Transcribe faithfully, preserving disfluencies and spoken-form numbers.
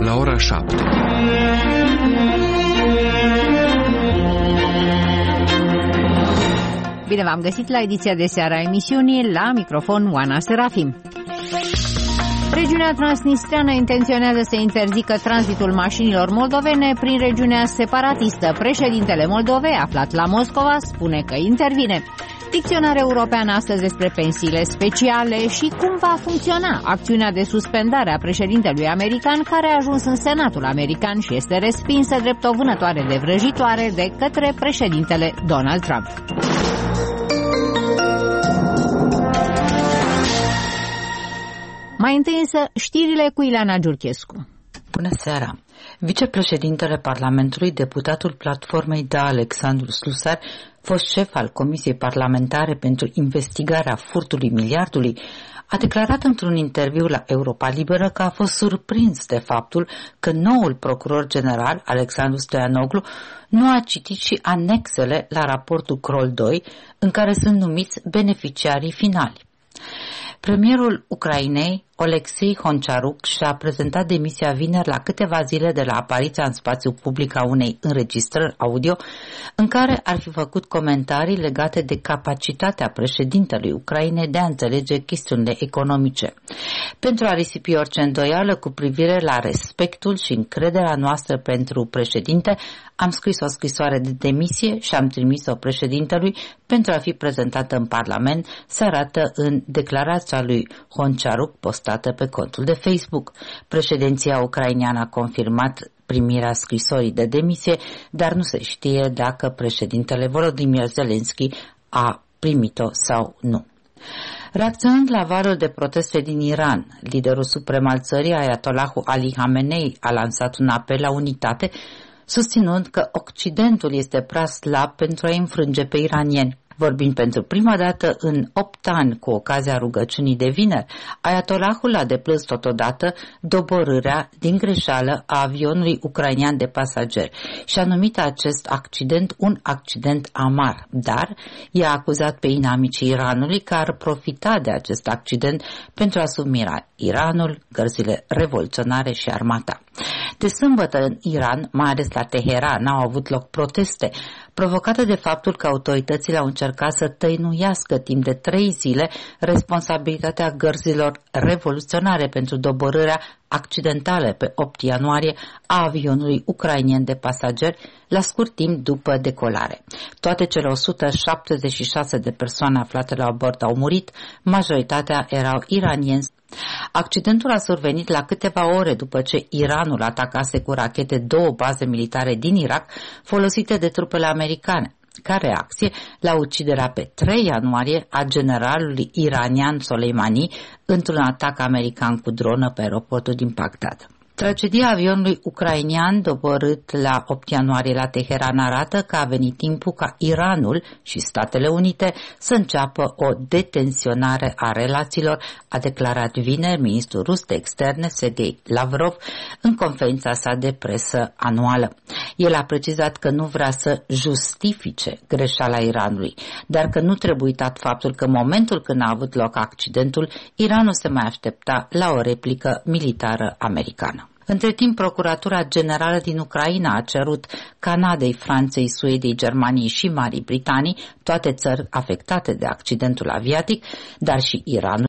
la ora șapte. Bine v-am găsit la ediția de seară a emisiunii, la microfon Oana Serafim. Regiunea transnistreană intenționează să interzică tranzitul mașinilor moldovene prin regiunea separatistă. Președintele Moldovei, aflat la Moscova, spune că intervine. Dicționar european astăzi despre pensiile speciale și cum va funcționa acțiunea de suspendare a președintelui american, care a ajuns în Senatul american și este respinsă drept o vânătoare de vrăjitoare de către președintele Donald Trump. Mai întâi însă știrile cu Ileana Giurchescu. Bună seara! Vicepreședintele Parlamentului, deputatul Platformei Da, Alexandru Slusar, fost șef al Comisiei Parlamentare pentru investigarea furtului miliardului, a declarat într-un interviu la Europa Liberă că a fost surprins de faptul că noul procuror general, Alexandru Stoianoglu, nu a citit și anexele la raportul Crol doi, în care sunt numiți beneficiarii finali. Premierul Ucrainei, Oleksiy Honcharuk, și-a prezentat demisia vineri la câteva zile de la apariția în spațiu public a unei înregistrări audio în care ar fi făcut comentarii legate de capacitatea președintelui Ucrainei de a înțelege chestiunile economice. Pentru a risipi orice îndoială cu privire la respectul și încrederea noastră pentru președinte, am scris o scrisoare de demisie și am trimis-o președintelui pentru a fi prezentată în Parlament, se arată în declarația lui Honcharuk postată pe contul de Facebook. Președinția ucraineană a confirmat primirea scrisorii de demisie, dar nu se știe dacă președintele Volodymyr Zelensky a primit-o sau nu. Reacționând la valul de proteste din Iran, liderul suprem al țării, Ayatollahul Ali Khamenei, a lansat un apel la unitate, susținând că Occidentul este prea slab pentru a înfrânge pe iranieni. Vorbind pentru prima dată în opt ani cu ocazia rugăciunii de vineri, Ayatollahul a deplâns totodată doborârea din greșeală a avionului ucrainean de pasageri și a numit acest accident un accident amar, dar i-a acuzat pe inamicii Iranului că ar profita de acest accident pentru a submina Iranul, gărzile revoluționare și armata. De sâmbătă în Iran, mai ales la Teheran, au avut loc proteste provocate de faptul că autoritățile au încercat să tăinuiască timp de trei zile responsabilitatea gărzilor revoluționare pentru doborârea accidentală pe opt ianuarie a avionului ucrainien de pasageri la scurt timp după decolare. Toate cele o sută șaptezeci și șase de persoane aflate la bord au murit, majoritatea erau iranieni. Accidentul a survenit la câteva ore după ce Iranul atacase cu rachete două baze militare din Irak folosite de trupele americane, ca reacție la uciderea pe trei ianuarie a generalului iranian Soleimani într-un atac american cu dronă pe aeroportul din Bagdad. Tragedia avionului ucrainian doborât la opt ianuarie la Teheran arată că a venit timpul ca Iranul și Statele Unite să înceapă o detensionare a relațiilor, a declarat vineri ministrul rus de externe Sergei Lavrov în conferința sa de presă anuală. El a precizat că nu vrea să justifice greșeala Iranului, dar că nu trebuie uitat faptul că în momentul când a avut loc accidentul, Iranul se mai aștepta la o replică militară americană. Între timp, Procuratura Generală din Ucraina a cerut Canadei, Franței, Suediei, Germaniei și Marii Britanii, toate țări afectate de accidentul aviatic, dar și Iranul,